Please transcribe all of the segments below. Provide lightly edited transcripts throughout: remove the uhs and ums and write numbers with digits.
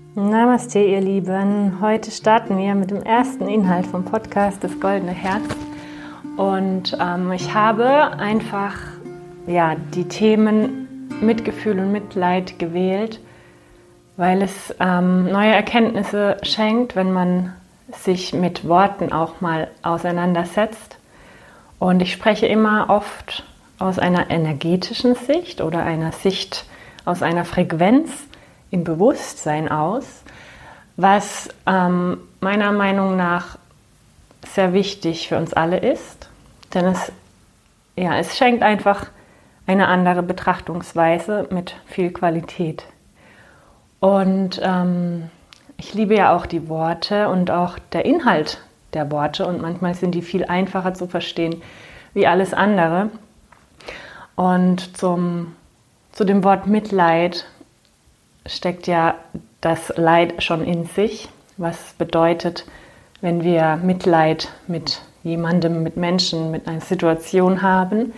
Namaste, ihr Lieben. Heute starten wir mit dem ersten Inhalt vom Podcast Das Goldene Herz. Und ich habe einfach die Themen Mitgefühl und Mitleid gewählt, weil es neue Erkenntnisse schenkt, wenn man sich mit Worten auch mal auseinandersetzt. Und ich spreche immer oft aus einer energetischen Sicht oder einer Sicht aus einer Frequenz im Bewusstsein aus, was meiner Meinung nach sehr wichtig für uns alle ist, denn es schenkt einfach eine andere Betrachtungsweise mit viel Qualität. Und ich liebe ja auch die Worte und auch der Inhalt der Worte und manchmal sind die viel einfacher zu verstehen wie alles andere. Und zu dem Wort Mitleid steckt ja das Leid schon in sich, was bedeutet, wenn wir Mitleid mit jemandem, mit Menschen, mit einer Situation haben,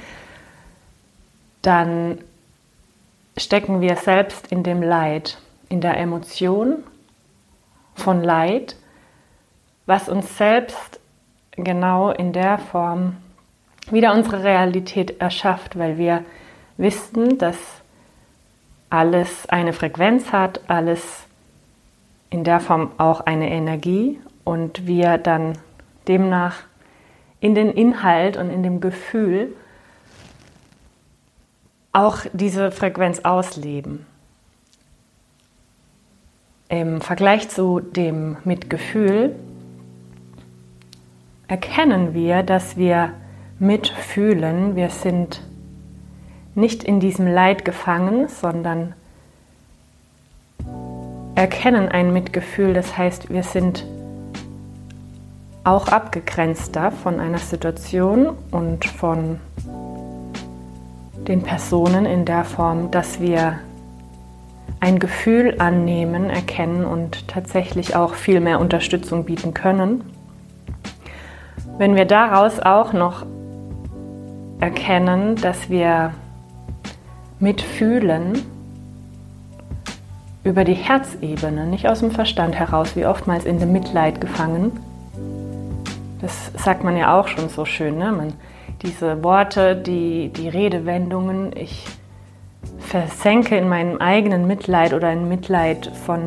dann stecken wir selbst in dem Leid, in der Emotion von Leid, was uns selbst genau in der Form wieder unsere Realität erschafft, weil wir wissen, dass alles eine Frequenz hat, alles in der Form auch eine Energie und wir dann demnach in den Inhalt und in dem Gefühl auch diese Frequenz ausleben. Im Vergleich zu dem Mitgefühl erkennen wir, dass wir mitfühlen, wir sind nicht in diesem Leid gefangen, sondern erkennen ein Mitgefühl. Das heißt, wir sind auch abgegrenzter von einer Situation und von den Personen in der Form, dass wir ein Gefühl annehmen, erkennen und tatsächlich auch viel mehr Unterstützung bieten können. Wenn wir daraus auch noch erkennen, dass wir mitfühlen über die Herzebene, nicht aus dem Verstand heraus, wie oftmals in dem Mitleid gefangen. Das sagt man ja auch schon so schön, ne? Diese Worte, die Redewendungen, ich versenke in meinem eigenen Mitleid oder in Mitleid von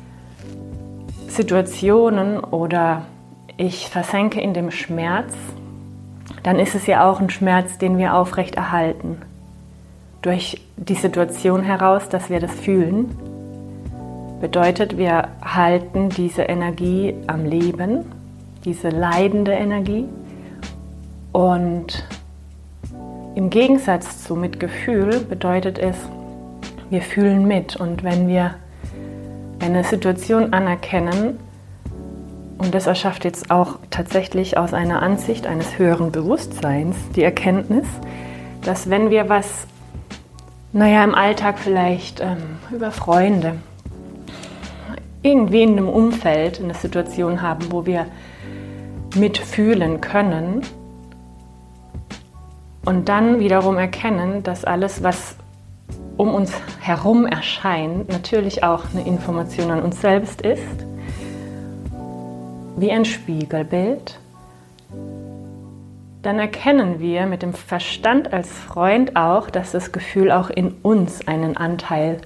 Situationen oder ich versenke in dem Schmerz, dann ist es ja auch ein Schmerz, den wir aufrechterhalten. Durch die Situation heraus, dass wir das fühlen, bedeutet, wir halten diese Energie am Leben, diese leidende Energie. Und im Gegensatz zu Mitgefühl bedeutet es, wir fühlen mit. Und wenn wir eine Situation anerkennen, und das erschafft jetzt auch tatsächlich aus einer Ansicht eines höheren Bewusstseins die Erkenntnis, dass wenn wir was im Alltag vielleicht über Freunde, irgendwie in einem Umfeld eine Situation haben, wo wir mitfühlen können und dann wiederum erkennen, dass alles, was um uns herum erscheint, natürlich auch eine Information an uns selbst ist, wie ein Spiegelbild, dann erkennen wir mit dem Verstand als Freund auch, dass das Gefühl auch in uns einen Anteil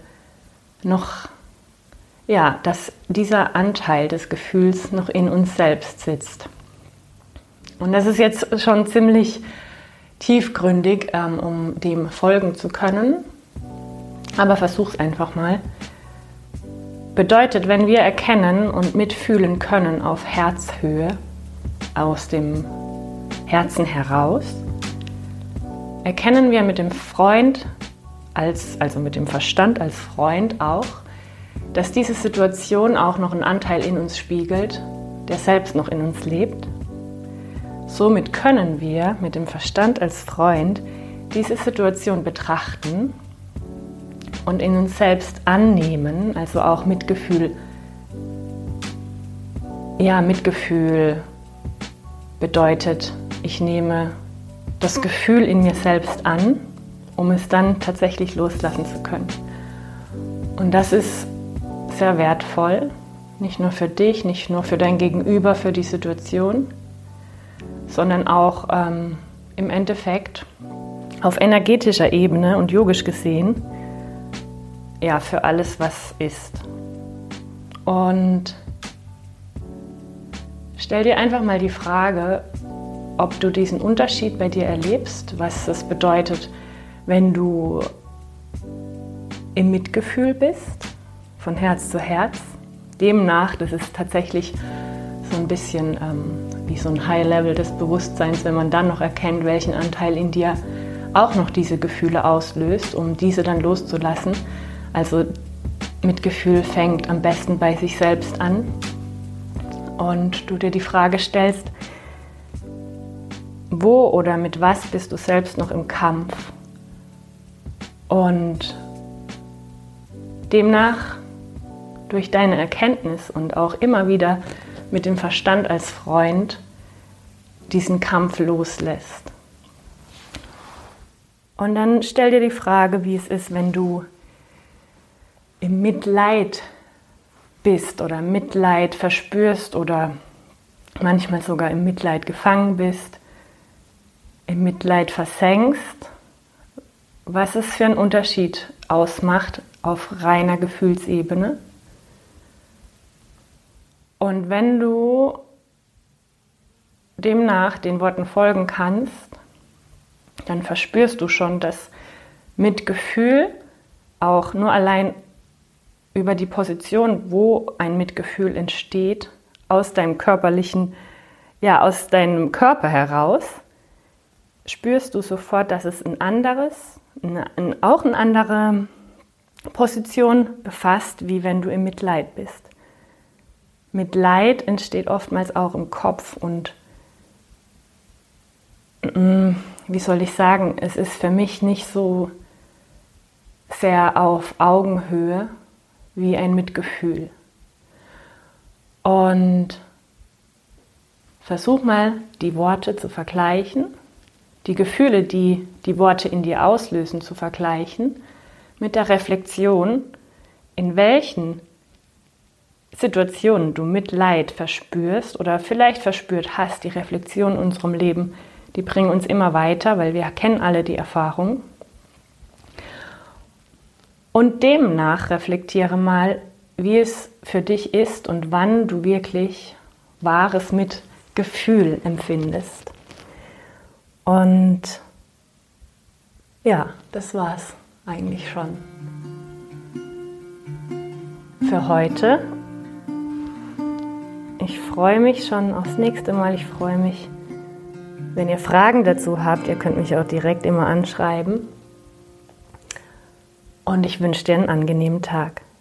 dass dieser Anteil des Gefühls noch in uns selbst sitzt. Und das ist jetzt schon ziemlich tiefgründig, um dem folgen zu können, aber versuch's einfach mal. Bedeutet, wenn wir erkennen und mitfühlen können auf Herzhöhe, aus dem Herzen heraus, erkennen wir mit dem Freund, also mit dem Verstand als Freund auch, dass diese Situation auch noch einen Anteil in uns spiegelt, der selbst noch in uns lebt. Somit können wir mit dem Verstand als Freund diese Situation betrachten und in uns selbst annehmen, also auch Mitgefühl. Ja, Mitgefühl bedeutet, ich nehme das Gefühl in mir selbst an, um es dann tatsächlich loslassen zu können. Und das ist sehr wertvoll, nicht nur für dich, nicht nur für dein Gegenüber, für die Situation, sondern auch im Endeffekt auf energetischer Ebene und yogisch gesehen, ja, für alles, was ist. Und stell dir einfach mal die Frage, ob du diesen Unterschied bei dir erlebst, was es bedeutet, wenn du im Mitgefühl bist, von Herz zu Herz. Demnach, das ist tatsächlich so ein bisschen wie so ein High-Level des Bewusstseins, wenn man dann noch erkennt, welchen Anteil in dir auch noch diese Gefühle auslöst, um diese dann loszulassen. Also Mitgefühl fängt am besten bei sich selbst an und du dir die Frage stellst, wo oder mit was bist du selbst noch im Kampf? Und demnach durch deine Erkenntnis und auch immer wieder mit dem Verstand als Freund diesen Kampf loslässt. Und dann stell dir die Frage, wie es ist, wenn du im Mitleid bist oder Mitleid verspürst oder manchmal sogar im Mitleid gefangen bist, im Mitleid versenkst, was es für einen Unterschied ausmacht auf reiner Gefühlsebene. Und wenn du demnach den Worten folgen kannst, dann verspürst du schon, dass Mitgefühl auch nur allein über die Position, wo ein Mitgefühl entsteht, aus deinem körperlichen, ja, aus deinem Körper heraus, spürst du sofort, dass es auch eine andere Position befasst, wie wenn du im Mitleid bist. Mitleid entsteht oftmals auch im Kopf und wie soll ich sagen, es ist für mich nicht so sehr auf Augenhöhe wie ein Mitgefühl. Und versuch mal, die Worte zu vergleichen, die Gefühle, die die Worte in dir auslösen, zu vergleichen mit der Reflexion, in welchen Situationen du Mitleid verspürst oder vielleicht verspürt hast. Die Reflexion in unserem Leben, die bringen uns immer weiter, weil wir kennen alle die Erfahrung. Und demnach reflektiere mal, wie es für dich ist und wann du wirklich wahres Mitgefühl empfindest. Und ja, das war's eigentlich schon für heute. Ich freue mich schon aufs nächste Mal. Ich freue mich, wenn ihr Fragen dazu habt. Ihr könnt mich auch direkt immer anschreiben. Und ich wünsche dir einen angenehmen Tag.